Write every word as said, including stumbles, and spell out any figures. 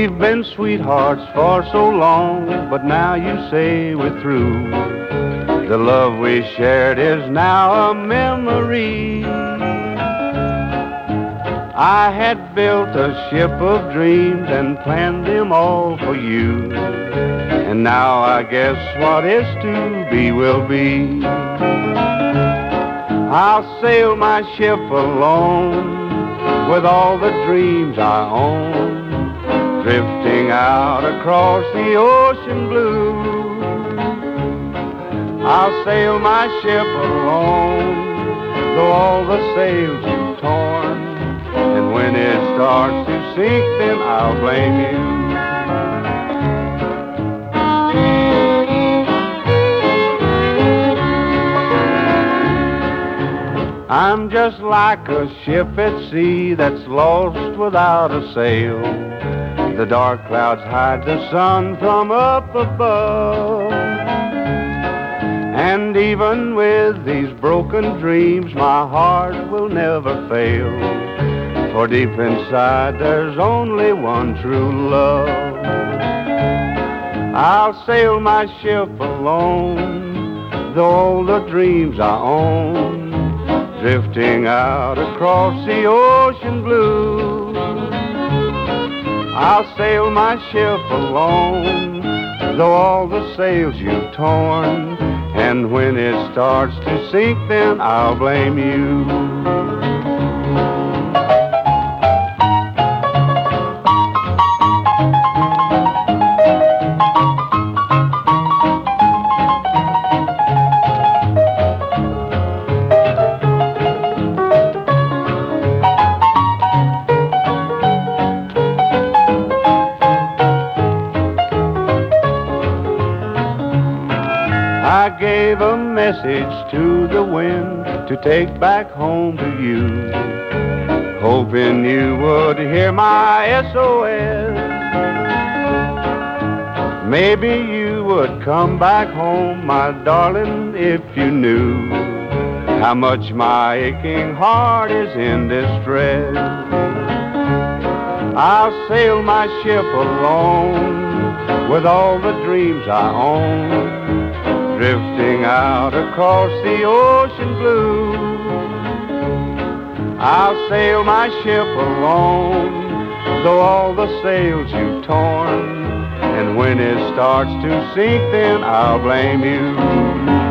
We've been sweethearts for so long, but now you say we're through. The love we shared is now a memory. I had built a ship of dreams and planned them all for you. And now I guess what is to be will be. I'll sail my ship alone with all the dreams I own, drifting out across the ocean blue. I'll sail my ship alone, though all the sails you've torn. And when it starts to sink, then I'll blame you. I'm just like a ship at sea that's lost without a sail. The dark clouds hide the sun from up above. And even with these broken dreams, my heart will never fail. For deep inside there's only one true love. I'll sail my ship alone, though all the dreams I own, drifting out across the ocean blue. I'll sail my ship alone, though all the sails you've torn. And when it starts to sink, then I'll blame you. I gave a message to the wind to take back home to you, hoping you would hear my S O S. Maybe you would come back home, my darling, if you knew how much my aching heart is in distress. I'll sail my ship alone with all the dreams I own, drifting out across the ocean blue. I'll sail my ship alone, though all the sails you've torn. And when it starts to sink, then I'll blame you.